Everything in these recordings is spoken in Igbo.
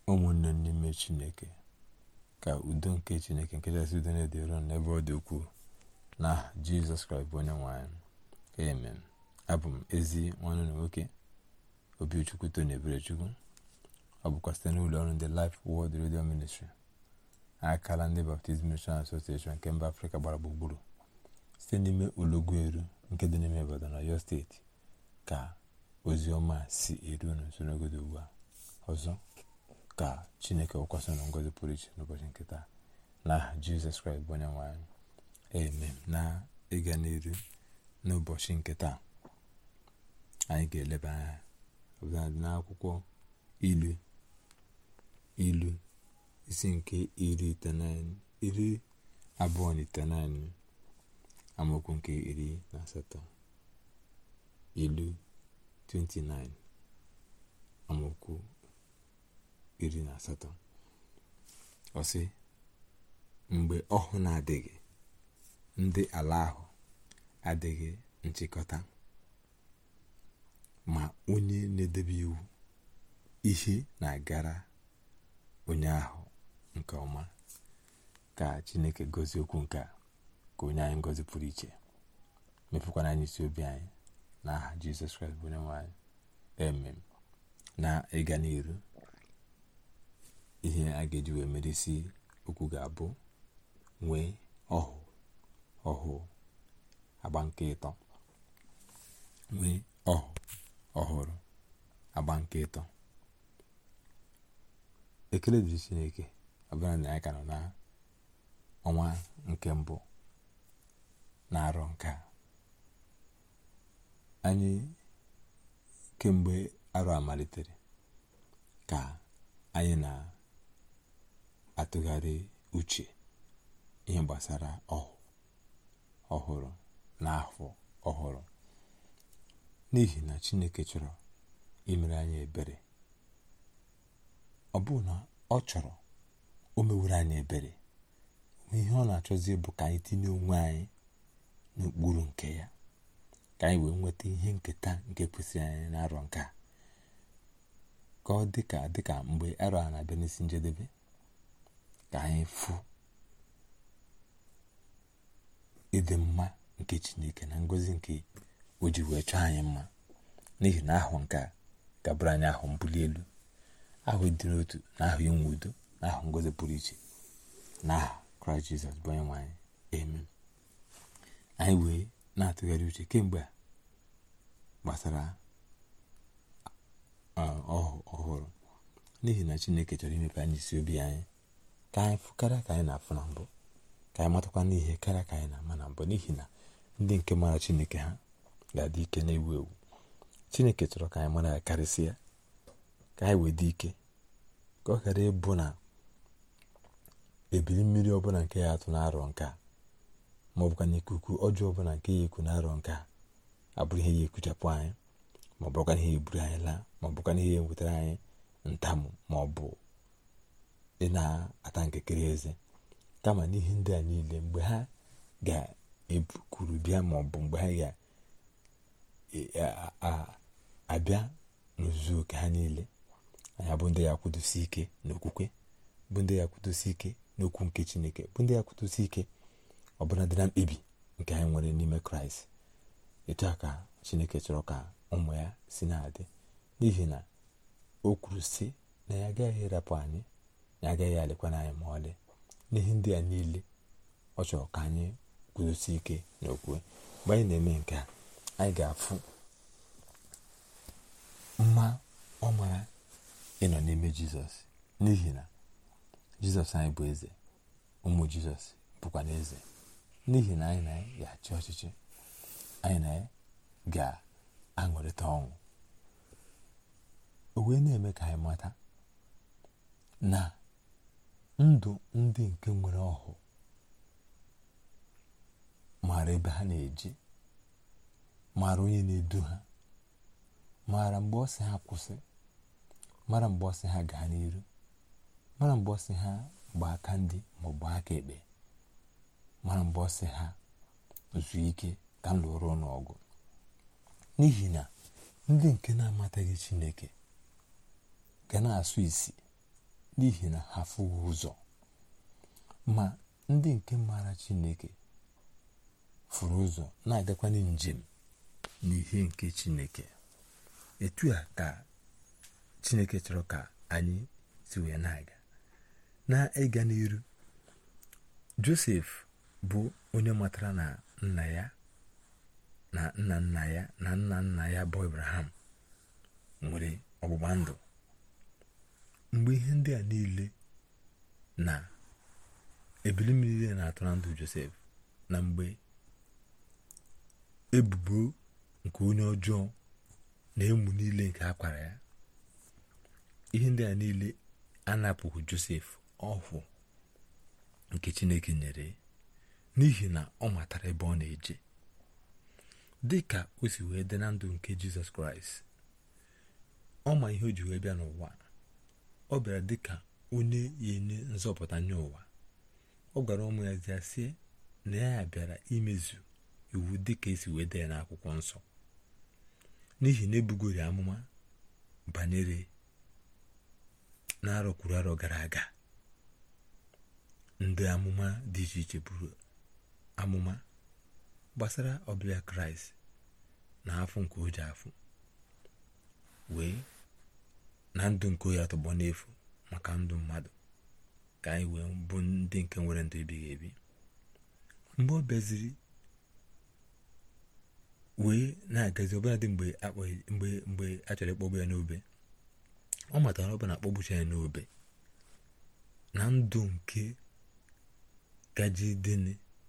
ụmụnne n'ime Chineke, ka udo nke Chineke nke kachasị udo na-edere n'ebe ọ dị ukwuu na Jizọs Kraịst bụ onye nwe anyị. Amen. Abụ m ezi nwanne na nwoke Obichukwu Tony Eberechukwu. Ọ bụkwa site n'ụlọ ọrụ ndị Life Word Radio Ministry, akala ndị Baptist Mission Association nke mba Afrịka gbara gburugburu, site n'ime Ologweru nke dị n'ime Ibadan na Ọyọ steeti, ka ozi ọma si eru nso n'ogodo ugbu a. Ọzọ ka Chineke wụkwasị na ngọzi pụrụ iche n'ụbọchị nke taa n'aha Jizọs Kraịst bụ onye nwe anyị. Amen. Na ịga n'iru n'ụbọchị nke taa, anyị ga-eleba anya n'akwụkwọ ilu isi nke 29 amaokwu nke 18. Ilu 29 amaokwu 18. Ọ sị, mgbe ọhụ na-adịghị, ndị ala ahụ adịghị nchịkọta, ma onye na-edebe iwu ihe na-agara onye ahụ nke ọma. Ka Chineke gọzie okwu nke a, ka onye anyị ngọzi pụrụ iche, mepụkwana anyị isi obi anyị n'aha Jizọs Kraịst bụ onye nwe anyị. Amen. Na ịga n'iru, ihe a ga-eji wee merisi okwu ga-abụ nwee ọhụ agba nke ịtọ. Nwee ọhụ ọhụrụ agba nke ịtọ. Ekele dịrị Chineke, ọbụla na anyị ka nọ na ọnwa nke mbụ na-arọ nke a. Anyị kemgbe arọ a malitere ka anyị na-atụgharị uche ihe gbasara ọhụrụ na afọ ọhụrụ, n'ihi na Chineke chọrọ imere anyị ebere. Ọ bụ na ọ chọrọ, o mewere anyị ebere. Ihe ọ na-achọzi bụ ka anyị tinye onwe anyị n'okpuru nke ya, ka anyị wee nweta ihe nketa nke kwesịrị anyị n'arọ nke a, ka ọ dịka mgbe arọ a na-abịa n'isi njedebe, ka anyị fụ ịdị mma nke Chineke na ngọzi nke o ji wee chọọ anyị mma. N'ihi na ahụ nke a gabụrụ anyị ahụ mbuli elu, ahụ dị n'otu, na ahụ inwe udo, na ahụ ngọzi pụrụ iche n'aha Kraịst Jizọs bụ onye nwe anyị. Amen. Anyị wee na-atụgharị uche kemgbe a gbasara ọhụrụ, n'ihi na Chineke chọrọ imepe anyị isi obi anyị, ka anyị fụ karịa ka anyị na-afụ na mbụ, ka anyị matakwa n'ihe karịa ka anyị na-ama na mbụ, n'ihi na ndị nke mara Chineke ha ga-adị ike na-ewu ewu. Chineke chọrọ ka anyị mara ya karịsịa, ka anyị wee dị ike, ka ọ ghara ịbụ na ebili mmiri ọbụla nke ya atụ n'arọ nke a, ma ọ bụkwa na ikuku ọjọọ ọbụla nke ya eku n'arọ nke a abụrụ ihe ya ekuchapụ anyị, ma ọ bụrụkwa ihe ya eburu anyị laa, ma ọ bụkwa ihe ya ewetara anyị ntamu, ma ọ bụ ị na-ata nkekere eze. Kama n'ihe ndị a niile, mgbe ha ga-ebukuru bịa, ma ọ bụ mgbe ha ga-abịa n'ozuzu oke ha niile, anyị bụ ndị ya kwudosi ike n'okwukwe, bụ ndị ya kwudosi ike n'okwu nke Chineke, bụ ndị ya kwudosi ike ọbụla dị na mkpebi nke anyị nwere n'ime Kraịst. Etu a ka Chineke chọrọ ka ụmụ ya si na-adị, n'ihi na o kwuru sị na ya agaghị ịrapụ anyị, ya agaghị alịkwana anyị ma ọlị. N'ihi ndị a niile, ọ chọrọ ka anyị kwudosi ike n'okwukwe. Mgbe anyị na-eme nke a, anyị ga-afụ mma ọ mara ịnọ n'ime Jizọs, n'ihi na Jizọs anyị bụ eze, ụmụ Jizọs bụkwa na eze. N'ihi na anyị na ya achị ọchịchị, anyị na ya ga-aṅụrịta ọṅụ. O wee na-eme ka anyị mata na ndụ ndị nke nwere ọhụ maara ebe ha na-eje, maara onye na-edu ha, maara mgbe ọ sị ha kwụsị, mara mgbe ọ sị ha gaa n'iru, mara mgbe ọ sị ha gbaa aka ndị ma ọ bụ aka ekpe, mara mgbe ọ sị ha zuo ike ka m lụrụ n'ọgụ. N'ihi na ndị nke na-amataghị Chineke ga na-asụ isi n'ihi na ha fụghị ụzọ. Ma ndị nke maara Chineke fụrụ ụzọ na-agakwana njem n'ihe nke Chineke. Etu a ka Chineke chọrọ ka anyị si wee na-aga ịga n'iru. Josef bụ onye matara na nna ya na nna nna ya na nna nna ya bụ Abraham nwere ọgbụgba ndụ. Mgbe ihe ndị a niile na ebili mmiri na-atụ na ndụ Josef, na mgbe ebubo nke onye ọjọọ na emu niile nke akwara ya, ihe ndị a niile anapụghị Josef ọhụụ nke Chineke nyere, n'ihi na ọ matara ebe ọ na-eje. Dị ka o si wee dị na ndụ nke Jizọs Kraịst, ọ ma ihe o ji wee bịa n'ụwa. Ọ bịara dị ka onye ya enye nzọpụta nye ụwa. Ọ gwara ụmụ ya zia sị na ya bịara imezu iwu dị ka esi wee dee n'akwụkwọ nsọ, n'ihi na ebugori amụma banyere n'arọ kwuru arọ gara aga. Ndị amụma dị iche iche buru amụma gbasara ọbịa Kraịst na afọ nke o ji afụ, wee na ndụ nke ya tọgbọ n'efu maka ndụ mmadụ, ka anyị wee bụ ndị nke nwere ndụ ebighị ebi. Mgbe ọ bịaziri wee na-agazi, ọbụla dị mgbe a chọrọ ịkpọgbu ya n'obe, ọ matara ọ bụ na akpọgbucha ya n'obe na ndụ nke gaji dịnị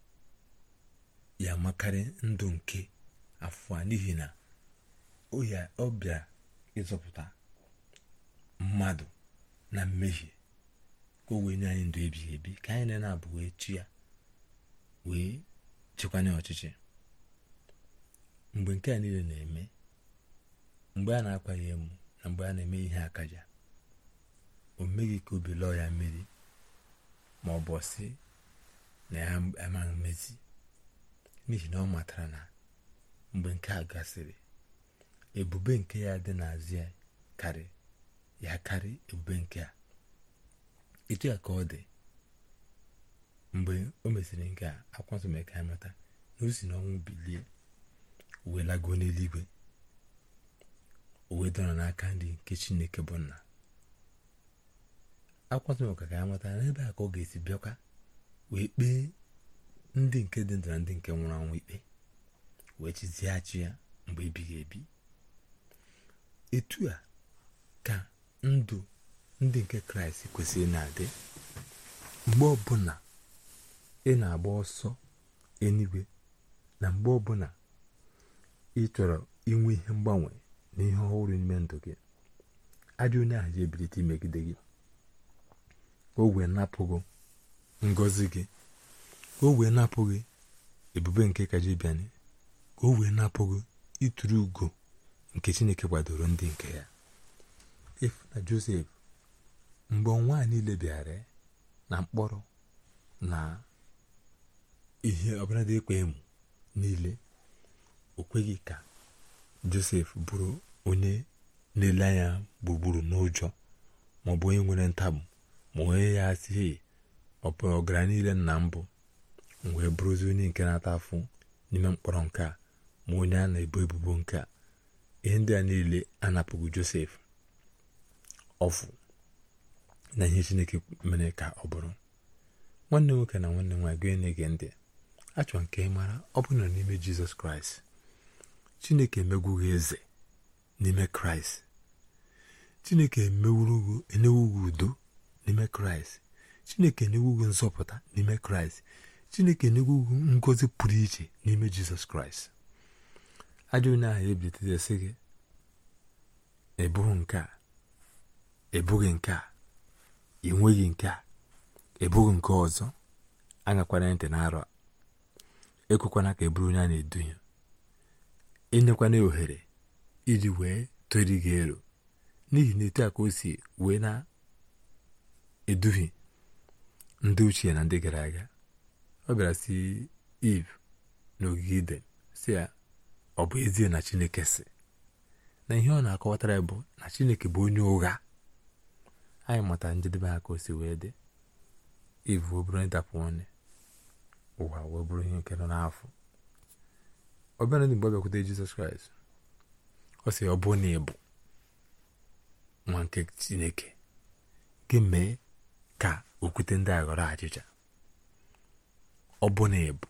ya makarị ndụ nke afọ a, n'ihi na ọ bịara ịzọpụta mmadụ na mmehie, ka o wee nye anyị ndụ ebighị ebi, ka anyị na-abụ wee chi ya wee chịkwanye ọchịchị. Mgbe nke a niile na-eme, mgbe a na-akwa ya emu na mgbe a na-eme ihe akaja, o meghị ka obi lọọ ya mmiri, ma ọ bụ sị na ya amaghị mmezi, n'ihi na ọ matara na mgbe nke a gasịrị, ebube nke ya dị n'azụ ya karị ebube nke a. Etu ya ka ọ dị mgbe o mesịrị nke a. Akwụkwọ nsọ mere ka anyị mata na o si n'ọnwụ bilie, wee lago n'eluigwe, o wee dọrọ n'aka nri nke Chineke bụ Nna. Akwụkwọ nsọ mere ka anyị mata na ebe a ka ọ ga-esi bịakwa wee kpee ndị nke dị ndụ na ndị nke nwụrụ anwụ ikpe, wee chizighachi ya mgbe ebighị ebi. Etu a ka ndụ ndị nke Kraịst kwesịrị na-adị. Mgbe ọbụla ị na-agba ọsọ eluigwe, na mgbe ọbụla ị chọrọ inwe ihe mgbanwe na ihe ọhụrụ n'ime ndụ gị, ajọ onye ahụ ji ebilite imegide gị, ka o wee napụghị ngọzi gị, ka o wee napụghị ebube nke kaji bịanị, ka o wee napụghị ịtụrụ ugo nke Chineke kwadoro ndị nke ya. Efu na Josef, mgbe ọnwa a niile bịara na mkpọrọ na ihe ọbụla dị ịkwa emu niile, o kweghị ka Josef bụrụ onye na-ele anya gburugburu n'ụjọ, maọbụ onye nwere ntamu, ma onye ya asị ọ bụ ọgaranya niile nna mbụ, wee bụrụzi onye nke na-ata afụ n'ime mkpọrọ nke a, ma onye a na-ebo ebubo nke a. Ihe ndị a niile anapụghị Josef ọfụ na ihe Chineke mere ka ọ bụrụ. Nwanne nwoke na nwanne nwaanyị gị na-ege ntị, achọ nke mara, ọ bụ na n'ime Jizọs Kraịst, Chineke emegwughị eze n'ime Kraịst. Chineke enewughị udo n'ime Kraịst. Chineke enewughị nzọpụta n'ime Kraịst. Chineke enewughị ngọzi pụrụ iche n'ime Jizọs Kraịst. Ajọ onye ahụ ebilitere sị gị, ebughị nke a, ebughị nke a, enweghị nke a, ebughị nke ọzọ, aṅakwana ntị n'arọ a. Ekwekwana ka eburu onye a na-eduhie, enyekwana ohere iji wee tori gị ero, n'ihi na etu a ka o si wee na-eduhie ndị ochie na ndị gara aga. Ọ bịara si Eve n'ogige Iden si ya, ọ bụ ezie na Chineke sị, na ihe ọ na-akọwatara bụ na Chineke bụ onye ụgha, anyị mụtara njedebe aka o si wee dị. Iv wee bụrụ ịdapụ nwanne, ụwa wee bụrụ ihe nke nọ n'afọ. Ọ bịara mgbe ọ bịakwute Jizọs Kraịst, ọ sị ọ bụ na ịbụ nwa nke Chineke gị mee ka okwute ndị a ghọrọ achịcha. Ọ bụ na ịbụ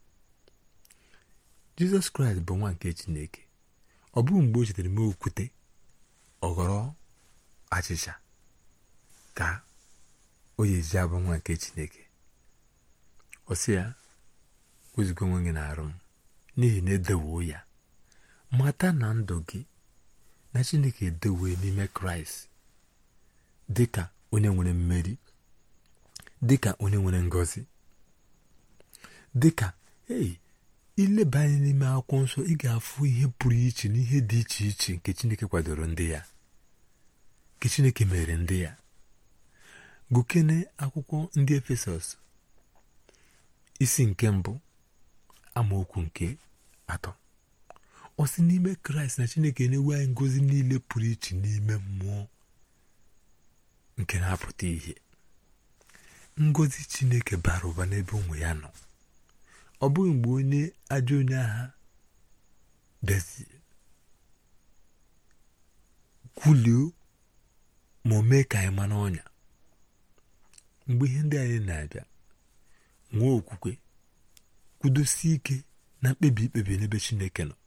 Jizọs Kraịst bụ nwa nke Chineke, ọ bụghị mgbe o chetara mee okwute ọ ghọrọ achịcha ka o yezi abụ nwa nke Chineke. Ọ sị ya, wezuga onwe gị n'arụ m, n'ihi na edewo ya. Mata na ndụ gị na Chineke edewo n'ime Kraịst dịka onye nwere mmeri, dịka onye nwere ngọzi, dịka ileba anya n'ime akwụkwọ nsọ, ị ga-afụ ihe pụrụ iche na ihe dị iche iche nke Chineke kwadoro ndị ya, nke Chineke mere ndị ya. Gụkene akwụkwọ ndị Efesọs isi nke 1 amaokwu nke 3. Ọ sị n'ime Kraịst na Chineke na-enwe anyị ngọzi niile pụrụ iche n'ime mmụọ nke na-apụta ihe. Ngọzi Chineke bara ụba n'ebe ụmụ ya nọ. Ọ bụghị mgbe onye ajọ onye agha bịaziri kwulio ma o mee ka anyị ma n'ọnya. Mgbe ihe ndị anyị na-abịa, nwee okwukwe, kwudosie ike na mkpebi ikpebi n'ebe Chineke nọ.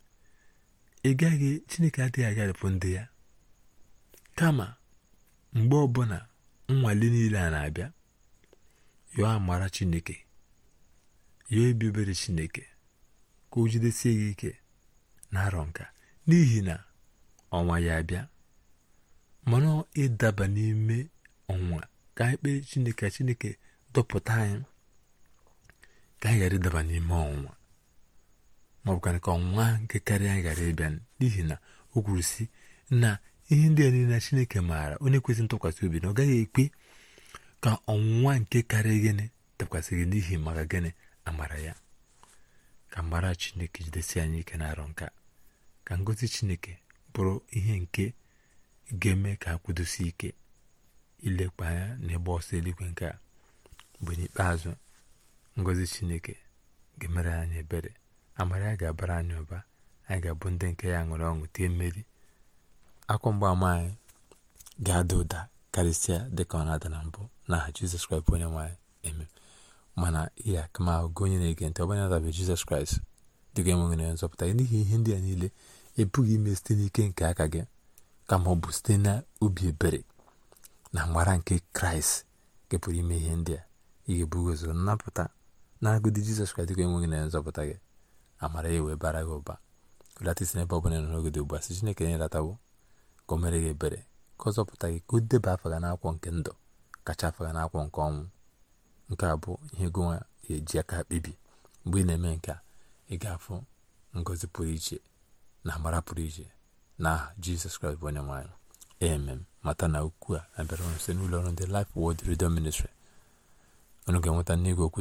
Chineke adịghị agharịpụ ndị ya, kama mgbe ọbụla nnwale niile a na-abịa, yọọ amara Chineke, yọọ ebi obere Chineke, ka o jidesie ya ike na-arọ nka, n'ihi na ọnwa ya abịa. Mana ịdaba n'ime ọnwa ka anyị kpee Chineke, Chineke dọpụta anyị ka anyị ghara ịdaba n'ime ọnwa, ma ọ bụkwa ka ọnwa nke karịa anyị ghara ịbịa, n'ihi na o kwuru sị na ihe ndị a niile na Chineke maara onye kwesịrị ntụkwasị obi na ọ gaghị ekwe ka ọnwụnwa nke karịa gịnị dakwasị gị, n'ihi maka gịnị amara ya. Ka mara Chineke jidesi anyị ike na-arọ nka, ka ngọzi Chineke bụrụ ihe nke ga-eme ka akwụdosi ike ilekwa anya n'ebe ọsọ eluigwe nke a. Mgbe n'ikpeazụ ngọzi Chineke ga-emere anyị ebere, amara ya ga-abara anyị ụba, anyị ga-abụ ndị nke ya ṅụrụ ọṅụ, tie mmeri. Akwa mgbaama anyị ga-ada ụda karịsịa dịka ọ na-ada na mbụ, n'aha Jizọs Kraịst bụ onye nwe anyị, amen. Mana ihe akụmahụ onye na-ege ntị, ọ bụrụ na adabe Jizọs Kraịst dịka enweghị na nzọpụta gị, n'ihi ihe ndị a niile ebughị ime site n'ike nke aka gị, kama ọ bụ site na obi ebere na amara nke Kraịst nke pụrụ ime ihe ndị a. Ị ga-ebugo ụzọ nnapụta na-agụdị Jizọs Kraịst dịka enweghị na nzọpụta gị, amara ya wee bara gị ụba. Ụlata isi n'ebe ọ bụla nọ n'oge dị ugbu a, sị Chineke nyelatawo ka o mere gị ebere, ka ọ zọpụta gị, ka o deba afa gị n'akwụkwọ nke ndụ, kacha afa gị n'akwụkwọ nke ọnwụ. Nke a bụ ihe gụnwa eji aka kpebi. Mgbe ị na-eme nke a, ị ga-afụ ngọzi pụrụ iche na amara pụrụ iche n'aha Jizọs Kraịst bụ onye nwe anyị, amen. Mata na okwu a na-abịara unu site n'ụlọ ọrụ ndị Life Word Radio Ministry. Unu ga-enweta n'igwe okwu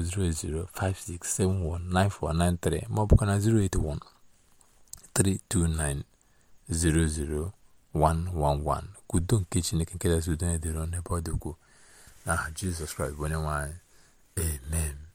08056719493 ma ọ bụkwa na 08132900111. Udo nke Chineke nke kachasị udo na-edere n'ebe ọ dị ukwuu, n'aha Jizọs Kraịst bụ onye nwe anyị, amen.